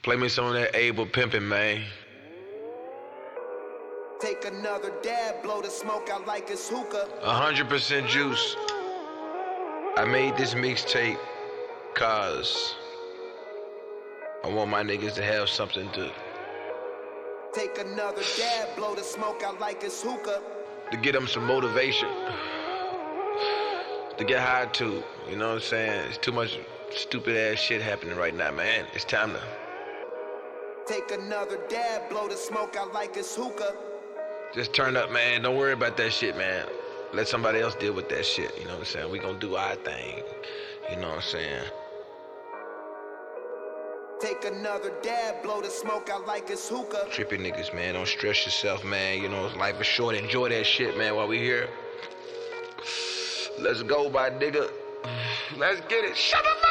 Play me some of that Abel pimpin', man. Take another dab, blow the smoke out like it's hookah. 100% juice. I made this mixtape cause I want my niggas to have something to Take another dab, blow the smoke out like it's hookah. to get them some motivation. To get high too. You know what I'm saying? It's too much stupid ass shit happening right now, man. It's time to Take another dab, blow the smoke out like it's hookah. just turn up, man. Don't worry about that shit, man. Let somebody else deal with that shit. You know what I'm saying? We gonna do our thing. You know what I'm saying? Take another dab, blow the smoke out like it's hookah. Trippy niggas, man. Don't stress yourself, man. You know, life is short. Enjoy that shit, man, while we here. Let's go, my nigga. Let's get it. Shut up.